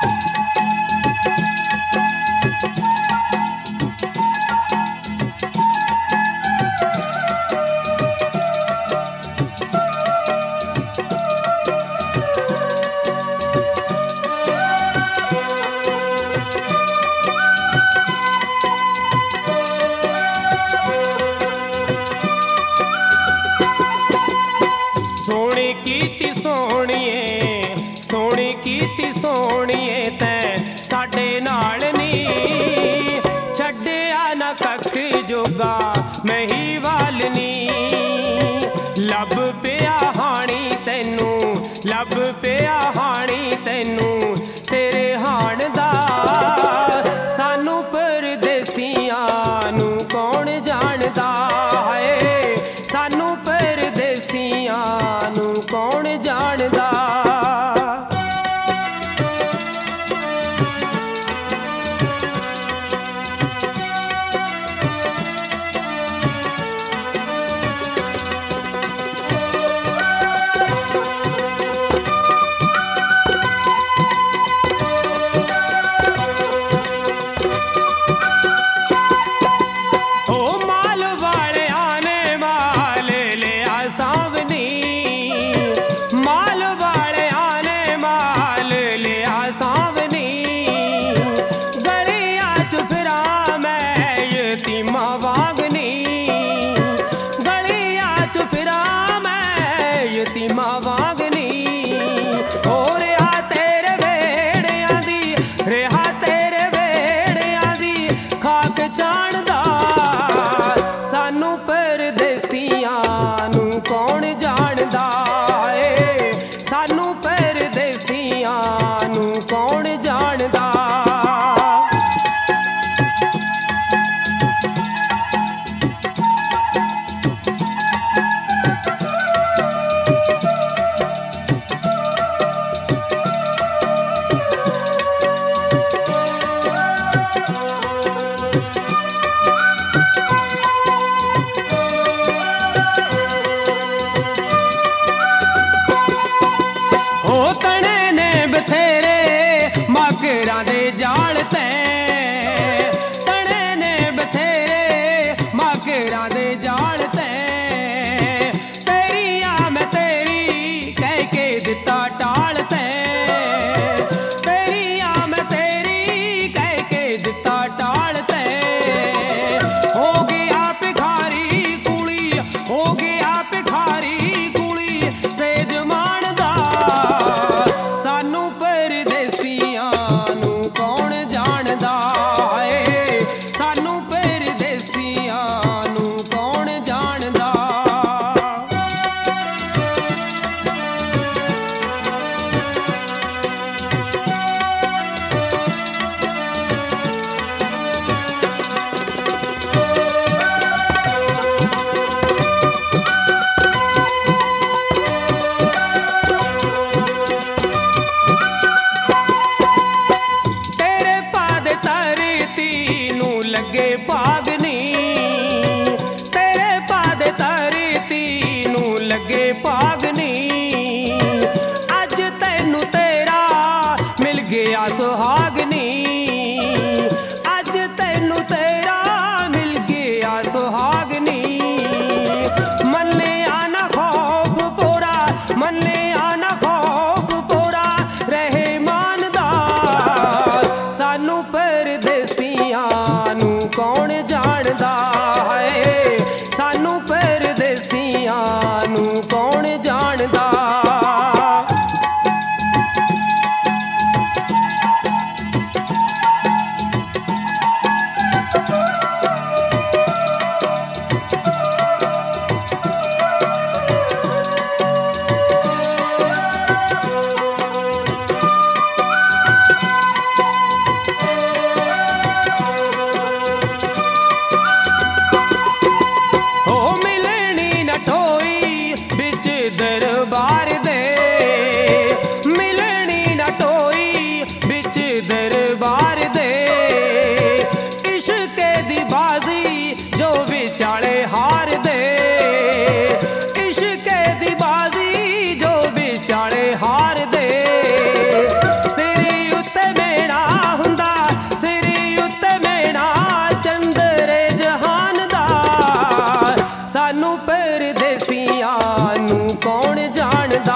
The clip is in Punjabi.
ਕੀਤੀ ਸੋਹਣੀਏ ਤੈਂ ਸਾਡੇ ਨਾਲ ਨੀ ਛੱਡਿਆ ਨਾ ਕੱਖ ਜੋਗਾ ਮਹੀਵਾਲ ਨੀ ਲੱਭ ਪਿਆ ਹਾਣੀ ਤੈਨੂੰ ਲੱਭ ਪਿਆ ਹਾਣੀ ਤੈਨੂੰ ਤੇਰੇ ਹਾਣ ਦਾ ਸਾਨੂੰ ਪਰਦੇਸੀਆਂ ਨੂੰ ਕੌਣ ਜਾਣਦਾ ਹੈ ਸਾਨੂੰ ਪਰਦੇਸੀਆਂ ਨੂੰ ਕੌਣ ਜਾਣਦਾ। ਸਾਨੂੰ ਪਰਦੇਸੀਆਂ ਨੂੰ ਕੌਣ ਜਾਣਦਾ ਏ ਸਾਨੂੰ ਪਰਦੇਸੀਆਂ ਨੂੰ ਕੌਣ ਜਾਣਦਾ। ਤਣੇ ਨੇ ਬਥੇਰੇ ਮਾਗਰਾਂ ਦੇ ਜਾਲ ਤੈਂ ਤਣੇ ਨੇ ਬਥੇਰੇ ਮਾਗਰਾਂ ਦੇ ਜਾਲ ਤੈਂ ਤੇਰੀ ਆ ਮੈਂ ਤੇਰੀ ਕਹਿ ਕੇ ਦਿੱਤਾ ਟਾਲ ਤੈਂ ਤੇਰੀ ਆ ਮੈਂ ਤੇਰੀ ਕਹਿ ਕੇ ਦਿੱਤਾ ਟਾਲ ਤੈਂ ਹੋ ਗਿਆ ਭਿਖਾਰੀ ਕੁਲੀ ਹੋ ਗਿਆ ਭਿਖਾਰੀ ਕੁਲੀ ਸੇਜ ਮਾਣਦਾ ਸਾਨੂੰ ਪਰਦੇਸੀਆਂ ਨੂੰ ਕੌਣ ਜਾਣਦਾ ਏ ਸਾਨੂੰ ਪਰਦੇਸੀਆਂ ਨੂੰ ਕੌਣ ਜਾਣਦਾ। ਲੱਗੇ ਭਾਗ ਨੀ ਤੇਰੇ ਪਾਦ ਧਰਤੀ ਨੂੰ ਲੱਗੇ ਭਾਗ ਨੀ ਅੱਜ ਤੈਨੂੰ ਤੇਰਾ ਮਿਲ ਗਿਆ ਸੁਹਾਗ ਨੀ ਅੱਜ ਤੈਨੂੰ ਤੇਰਾ ਮਿਲ ਗਿਆ ਸੁਹਾਗ ਨੀ ਮੰਨਿਆ ਨਾ ਖੌਫ ਪੂਰਾ ਮੰਨਿਆ ਨਾ ਖੌਫ ਪੂਰਾ ਰਹੇ ਮਾਨਦਾ ਸਾਨੂੰ ਪਰਦੇਸੀਆਂ ਨੂੰ ਕੌਣ ਜਾਣਦਾ ਹੈ ਸਾਨੂੰ ਪਰਦੇਸੀਆਂ ਨੂੰ ਕੌਣ ਜਾਣਦਾ। ਸਾਨੂੰ ਪਰਦੇਸੀਆਂ ਨੂੰ ਕੌਣ ਜਾਣਦਾ।